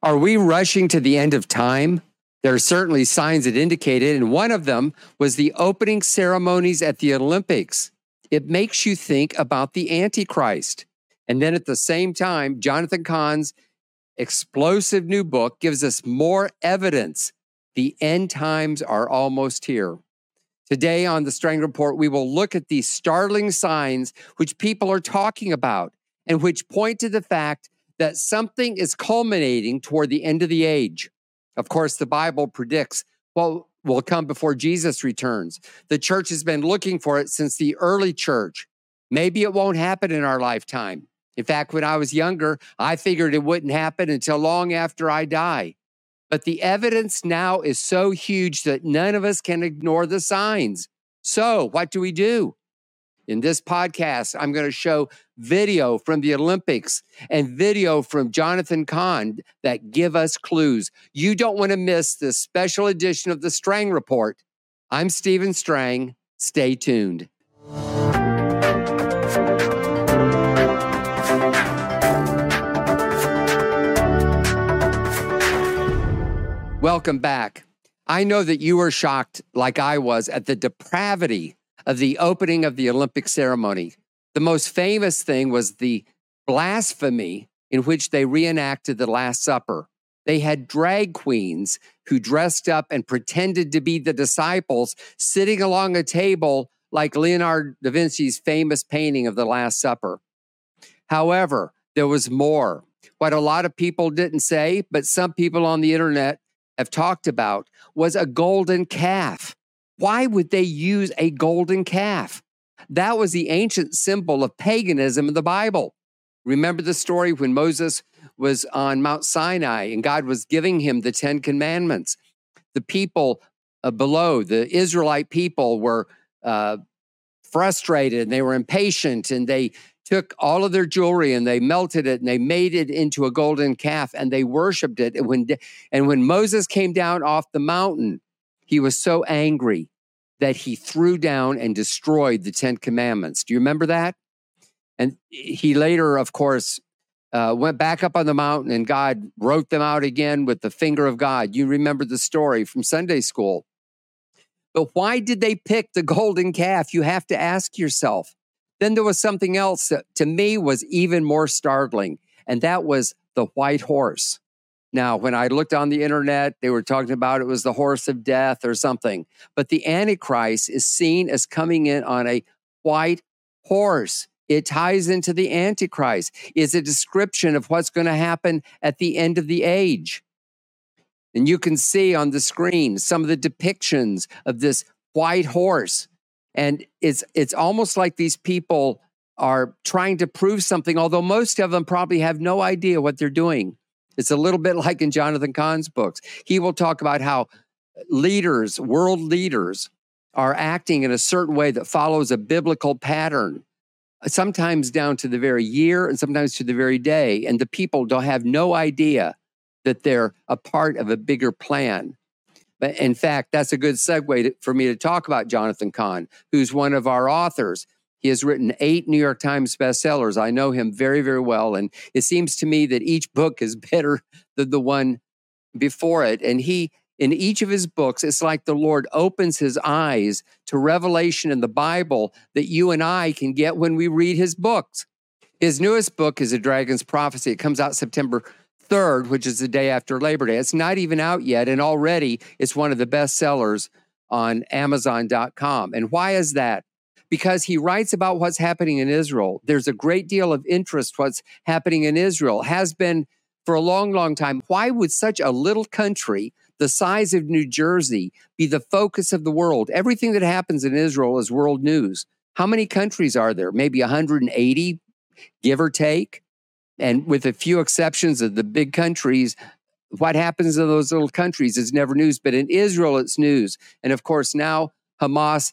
Are we rushing to the end of time? There are certainly signs that indicate it, and one of them was the opening ceremonies at the Olympics. It makes you think about the Antichrist. And then at the same time, Jonathan Cahn's explosive new book gives us more evidence. The end times are almost here. Today on the Strang Report, we will look at these startling signs which people are talking about and which point to the fact that something is culminating toward the end of the age. Of course, the Bible predicts what will come before Jesus returns. The church has been looking for it since the early church. Maybe it won't happen in our lifetime. In fact, when I was younger, I figured it wouldn't happen until long after I die. But the evidence now is so huge that none of us can ignore the signs. So what do we do? In this podcast, I'm going to show video from the Olympics and video from Jonathan Cahn that give us clues. You don't want to miss this special edition of the Strang Report. I'm Stephen Strang. Stay tuned. Welcome back. I know that you were shocked, like I was, at the depravity of the opening of the Olympic ceremony. The most famous thing was the blasphemy in which they reenacted the Last Supper. They had drag queens who dressed up and pretended to be the disciples sitting along a table like Leonardo da Vinci's famous painting of the Last Supper. However, there was more. What a lot of people didn't say, but some people on the internet have talked about, was a golden calf. Why would they use a golden calf? That was the ancient symbol of paganism in the Bible. Remember the story when Moses was on Mount Sinai and God was giving him the 10 Commandments. The people below, the Israelite people, were frustrated and they were impatient, and they took all of their jewelry and they melted it and they made it into a golden calf and they worshiped it. And when Moses came down off the mountain, he was so angry that he threw down and destroyed the 10 Commandments. Do you remember that? And he later, of course, went back up on the mountain and God wrote them out again with the finger of God. You remember the story from Sunday school. But why did they pick the golden calf? You have to ask yourself. Then there was something else that to me was even more startling, and that was the white horse. Now, when I looked on the internet, they were talking about it was the horse of death or something. But the Antichrist is seen as coming in on a white horse. It ties into the Antichrist. It's a description of what's going to happen at the end of the age. And you can see on the screen some of the depictions of this white horse. And it's almost like these people are trying to prove something, although most of them probably have no idea what they're doing. It's a little bit like in Jonathan Cahn's books. He will talk about how leaders, world leaders, are acting in a certain way that follows a biblical pattern, sometimes down to the very year and sometimes to the very day. And the people don't have no idea that they're a part of a bigger plan. But in fact, that's a good segue for me to talk about Jonathan Cahn, who's one of our authors. He has written 8 New York Times bestsellers. I know him very, very well. And it seems to me that each book is better than the one before it. And in each of his books, it's like the Lord opens his eyes to revelation in the Bible that you and I can get when we read his books. His newest book is A Dragon's Prophecy. It comes out September 3rd, which is the day after Labor Day. It's not even out yet, and already it's one of the best sellers on Amazon.com. And why is that? Because he writes about what's happening in Israel. There's a great deal of interest what's happening in Israel, has been for a long, long time. Why would such a little country the size of New Jersey be the focus of the world? Everything that happens in Israel is world news. How many countries are there? Maybe 180, give or take? And with a few exceptions of the big countries, what happens in those little countries is never news. But in Israel, it's news. And of course, now Hamas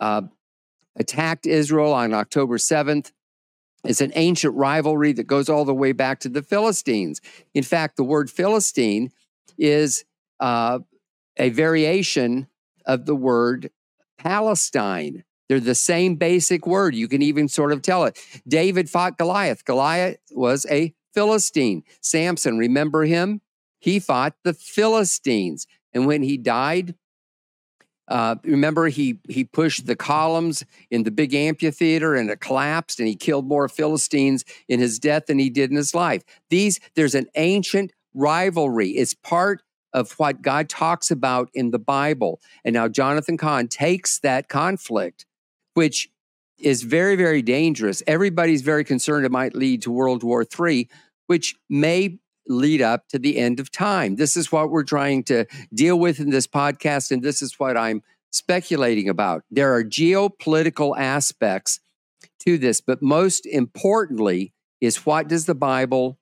attacked Israel on October 7th. It's an ancient rivalry that goes all the way back to the Philistines. In fact, the word Philistine is a variation of the word Palestine. They're the same basic word. You can even sort of tell it. David fought Goliath. Goliath was a Philistine. Samson, remember him? He fought the Philistines. And when he died, remember, he pushed the columns in the big amphitheater and it collapsed, and he killed more Philistines in his death than he did in his life. There's an ancient rivalry. It's part of what God talks about in the Bible. And now Jonathan Cahn takes that conflict, which is very, very dangerous. Everybody's very concerned it might lead to World War III, which may lead up to the end of time. This is what we're trying to deal with in this podcast, and this is what I'm speculating about. There are geopolitical aspects to this, but most importantly is, what does the Bible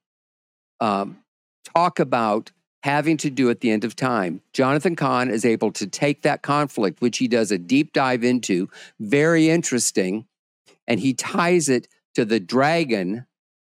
talk about having to do at the end of time? Jonathan Cahn is able to take that conflict, which he does a deep dive into, very interesting, and he ties it to the dragon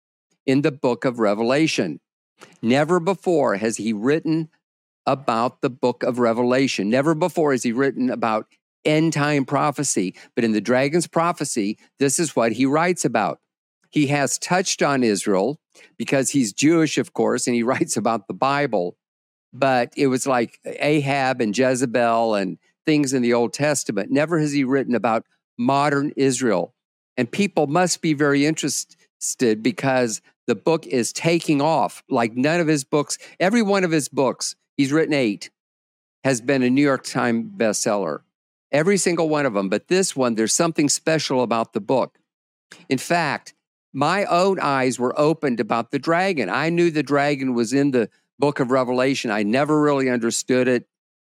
in the book of Revelation. Never before has he written about the book of Revelation. Never before has he written about end-time prophecy. But in the dragon's prophecy, this is what he writes about. He has touched on Israel because he's Jewish, of course, and he writes about the Bible. But it was like Ahab and Jezebel and things in the Old Testament. Never has he written about modern Israel. And people must be very interested because the book is taking off like none of his books. Every one of his books, he's written 8, has been a New York Times bestseller. Every single one of them. But this one, there's something special about the book. In fact, my own eyes were opened about the dragon. I knew the dragon was in the book of Revelation. I never really understood it.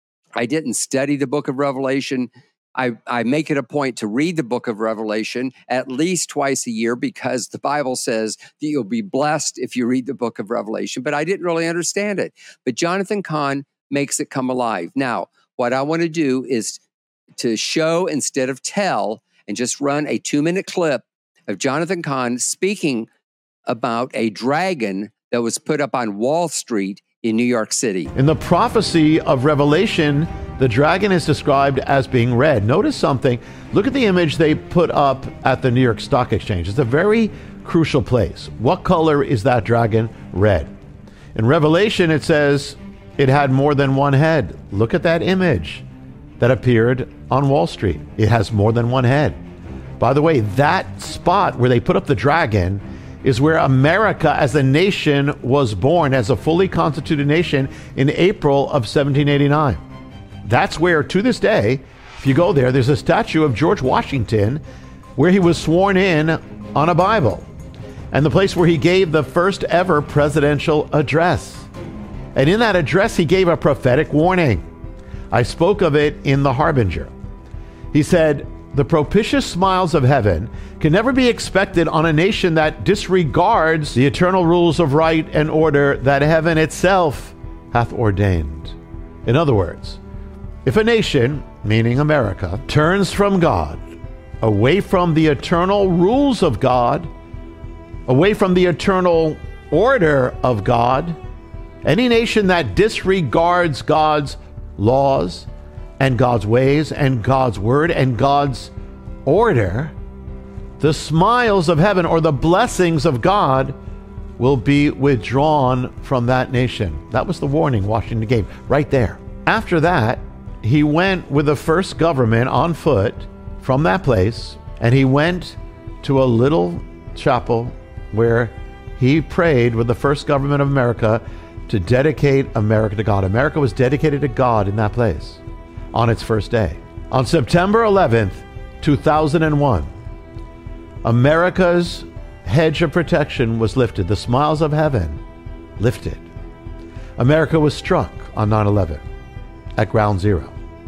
I didn't study the book of Revelation. I make it a point to read the book of Revelation at least twice a year because the Bible says that you'll be blessed if you read the book of Revelation, but I didn't really understand it. But Jonathan Cahn makes it come alive. Now, what I want to do is to show instead of tell, and just run a 2-minute clip of Jonathan Cahn speaking about a dragon that was put up on Wall Street in New York City. In the prophecy of Revelation, the dragon is described as being red. Notice something. Look at the image they put up at the New York Stock Exchange. It's a very crucial place. What color is that dragon? Red. In Revelation, it says it had more than one head. Look at that image that appeared on Wall Street. It has more than one head. By the way, that spot where they put up the dragon is where America as a nation was born, as a fully constituted nation in April of 1789. That's where, to this day, if you go there, there's a statue of George Washington where he was sworn in on a Bible, and the place where he gave the first ever presidential address. And in that address, he gave a prophetic warning. I spoke of it in The Harbinger. He said, "The propitious smiles of heaven can never be expected on a nation that disregards the eternal rules of right and order that heaven itself hath ordained." In other words, if a nation, meaning America, turns from God, away from the eternal rules of God, away from the eternal order of God, any nation that disregards God's laws and God's ways and God's word and God's order, the smiles of heaven or the blessings of God will be withdrawn from that nation. That was the warning Washington gave right there. After that, he went with the first government on foot from that place, and he went to a little chapel where he prayed with the first government of America to dedicate America to God. America was dedicated to God in that place on its first day. On September 11th, 2001, America's hedge of protection was lifted. The smiles of heaven lifted. America was struck on 9/11 at Ground Zero.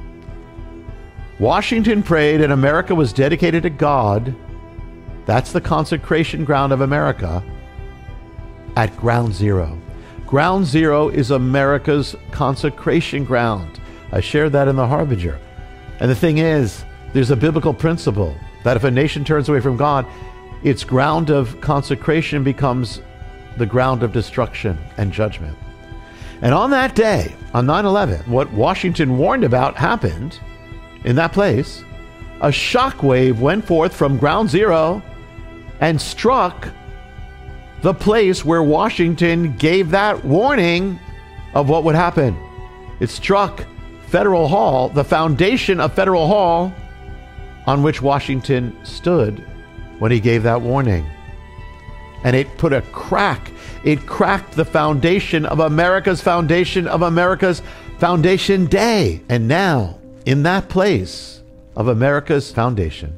Washington prayed and America was dedicated to God. That's the consecration ground of America at Ground Zero. Ground Zero is America's consecration ground. I shared that in The Harbinger. And the thing is, there's a biblical principle that if a nation turns away from God, its ground of consecration becomes the ground of destruction and judgment. And on that day, on 9/11, what Washington warned about happened in that place. A shockwave went forth from Ground Zero and struck the place where Washington gave that warning of what would happen. It struck Federal Hall, the foundation of Federal Hall, on which Washington stood when he gave that warning. And it put a crack. It cracked the foundation of America's foundation of America's Foundation Day. And now, in that place of America's foundation,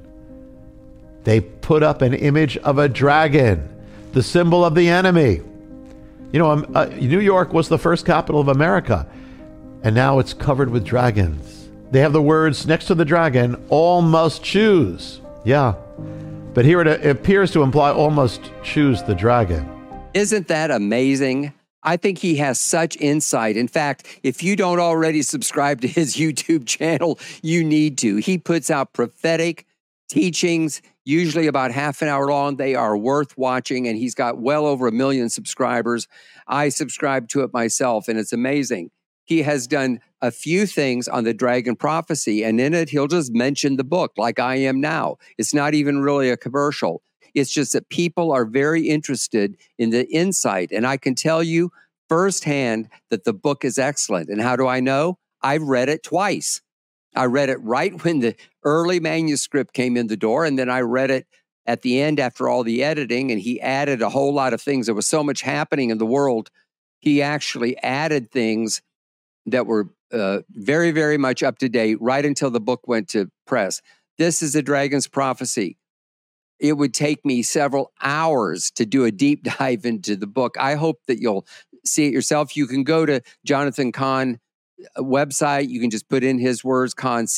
they put up an image of a dragon, the symbol of the enemy. You know, New York was the first capital of America, and now it's covered with dragons. They have the words next to the dragon, all must choose. Yeah, but here it appears to imply all must choose the dragon. Isn't that amazing? I think he has such insight. In fact, if you don't already subscribe to his YouTube channel, you need to. He puts out prophetic teachings, usually about half an hour long. They are worth watching, and he's got well over 1 million subscribers. I subscribe to it myself, and it's amazing. He has done a few things on the dragon prophecy, and in it, he'll just mention the book like I am now. It's not even really a commercial. It's just that people are very interested in the insight, and I can tell you firsthand that the book is excellent. And how do I know? I've read it twice. I read it right when the early manuscript came in the door, and then I read it at the end after all the editing, and he added a whole lot of things. There was so much happening in the world. He actually added things that were very, very much up to date right until the book went to press. This is a dragon's prophecy. It would take me several hours to do a deep dive into the book. I hope that you'll see it yourself. You can go to Jonathan Cahn website. You can just put in his words, Cahn,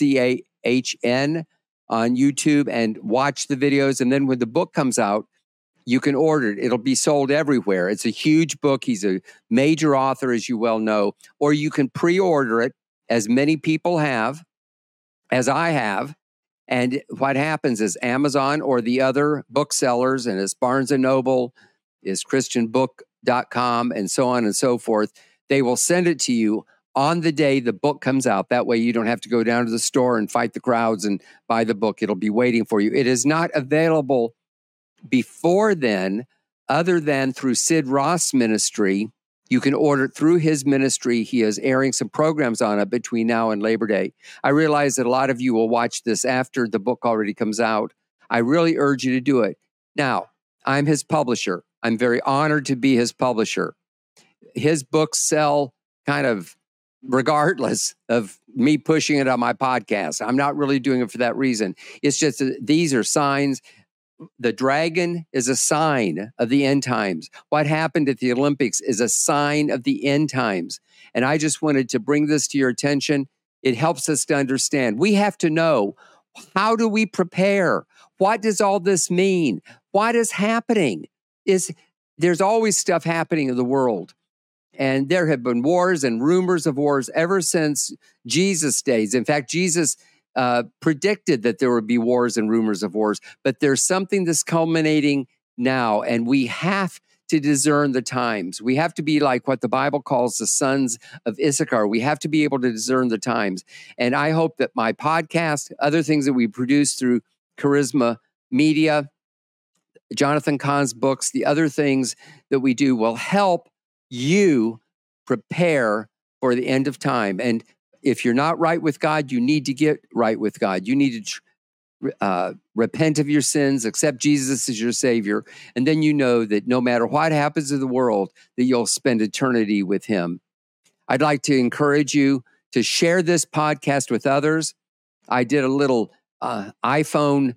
C-A-H-N, on YouTube and watch the videos. And then when the book comes out, you can order it. It'll be sold everywhere. It's a huge book. He's a major author, as you well know. Or you can pre-order it, as many people have, as I have. And what happens is Amazon or the other booksellers, and it's Barnes & Noble, is christianbook.com, and so on and so forth, they will send it to you on the day the book comes out. That way you don't have to go down to the store and fight the crowds and buy the book. It'll be waiting for you. It is not available before then, other than through Sid Roth's ministry. You can order it through his ministry. He is airing some programs on it between now and Labor Day. I realize that a lot of you will watch this after the book already comes out. I really urge you to do it. Now, I'm his publisher. I'm very honored to be his publisher. His books sell kind of regardless of me pushing it on my podcast. I'm not really doing it for that reason. It's just that these are signs. The dragon is a sign of the end times. What happened at the Olympics is a sign of the end times. And I just wanted to bring this to your attention. It helps us to understand. We have to know, how do we prepare? What does all this mean? What is happening? There's always stuff happening in the world. And there have been wars and rumors of wars ever since Jesus' days. In fact, Jesus predicted that there would be wars and rumors of wars, but there's something that's culminating now, and we have to discern the times. We have to be like what the Bible calls the sons of Issachar. We have to be able to discern the times. And I hope that my podcast, other things that we produce through Charisma Media, Jonathan Cahn's books, the other things that we do will help you prepare for the end of time. And if you're not right with God, you need to get right with God. You need to repent of your sins, accept Jesus as your Savior, and then you know that no matter what happens in the world, that you'll spend eternity with Him. I'd like to encourage you to share this podcast with others. I did a little iPhone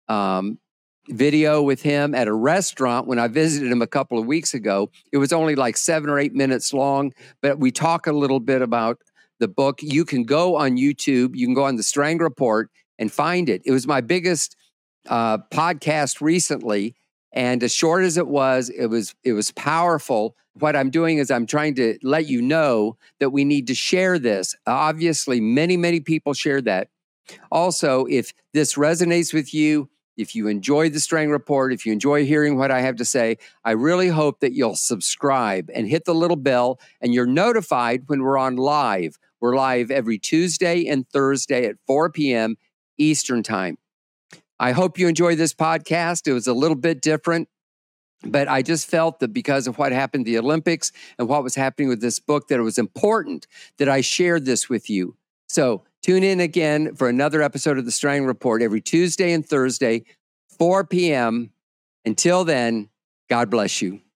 video with him at a restaurant when I visited him a couple of weeks ago. It was only like 7 or 8 minutes long, but we talk a little bit about the book. You can go on YouTube. You can go on the Strang Report and find it. It was my biggest podcast recently, and as short as it was powerful. What I'm doing is I'm trying to let you know that we need to share this. Obviously, many, many people share that. Also, if this resonates with you, if you enjoy the Strang Report, if you enjoy hearing what I have to say, I really hope that you'll subscribe and hit the little bell, and you're notified when we're on live. We're live every Tuesday and Thursday at 4 p.m. Eastern Time. I hope you enjoy this podcast. It was a little bit different. But I just felt that because of what happened at the Olympics and what was happening with this book, that it was important that I shared this with you. So tune in again for another episode of the Strang Report every Tuesday and Thursday, 4 p.m. Until then, God bless you.